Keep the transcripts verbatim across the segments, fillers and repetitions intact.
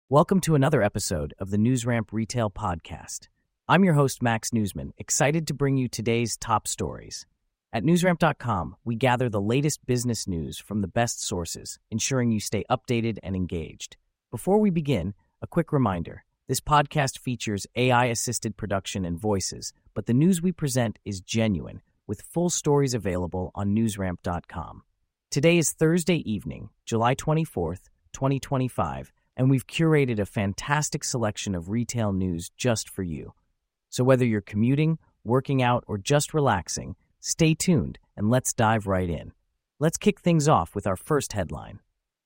Welcome to another episode of the NewsRamp Retail Podcast. I'm your host, Max Newsman, excited to bring you today's top stories. At newsramp dot com, we gather the latest business news from the best sources, ensuring you stay updated and engaged. Before we begin, a quick reminder. This podcast features A I-assisted production and voices, but the news we present is genuine, with full stories available on newsramp dot com. Today is Thursday evening, July twenty-fourth, twenty twenty-five, and we've curated a fantastic selection of retail news just for you. So whether you're commuting, working out, or just relaxing, stay tuned and let's dive right in. Let's kick things off with our first headline.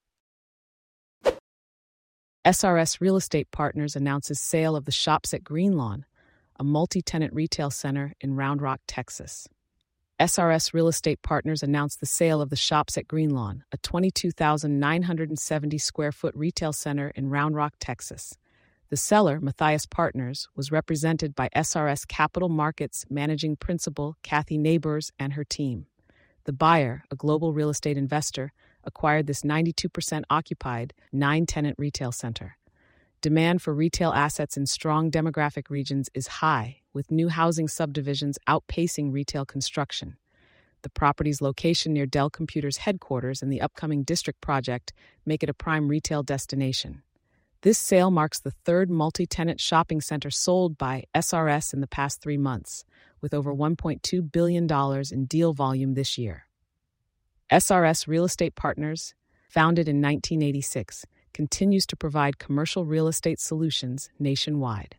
S R S Real Estate Partners announces sale of the Shops at Greenlawn, a multi-tenant retail center in Round Rock, Texas. S R S Real Estate Partners announced the sale of the Shops at Greenlawn, a twenty-two thousand nine hundred seventy square foot retail center in Round Rock, Texas. The seller, Matthias Partners, was represented by S R S Capital Markets managing principal Kathy Neighbors and her team. The buyer, a global real estate investor, acquired this ninety-two percent occupied, nine-tenant retail center. Demand for retail assets in strong demographic regions is high, with new housing subdivisions outpacing retail construction. The property's location near Dell Computers' headquarters and the upcoming district project make it a prime retail destination. This sale marks the third multi-tenant shopping center sold by S R S in the past three months, with over one point two billion dollars in deal volume this year. S R S Real Estate Partners, founded in nineteen eighty-six, continues to provide commercial real estate solutions nationwide.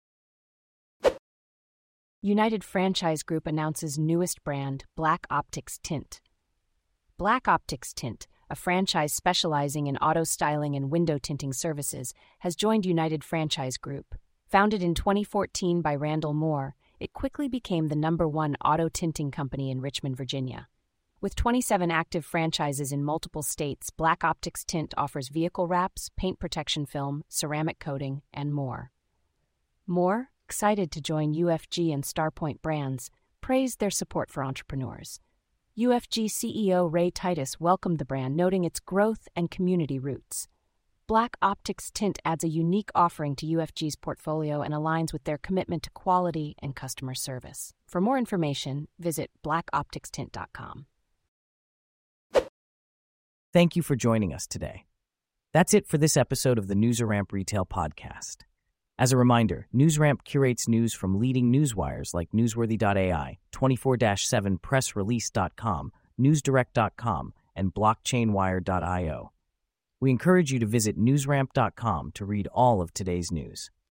United Franchise Group announces newest brand, Black Optics Tint. Black Optics Tint, a franchise specializing in auto styling and window tinting services, has joined United Franchise Group. Founded in twenty fourteen by Randall Moore, it quickly became the number one auto tinting company in Richmond, Virginia. With twenty-seven active franchises in multiple states, Black Optics Tint offers vehicle wraps, paint protection film, ceramic coating, and more. Moore, excited to join U F G and Starpoint brands, praised their support for entrepreneurs. U F G C E O Ray Titus welcomed the brand, noting its growth and community roots. Black Optics Tint adds a unique offering to U F G's portfolio and aligns with their commitment to quality and customer service. For more information, visit black optics tint dot com. Thank you for joining us today. That's it for this episode of the NewsRamp Retail Podcast. As a reminder, NewsRamp curates news from leading newswires like newsworthy dot A I, twenty-four seven press release dot com, newsdirect dot com, and blockchain wire dot io. We encourage you to visit newsramp dot com to read all of today's news.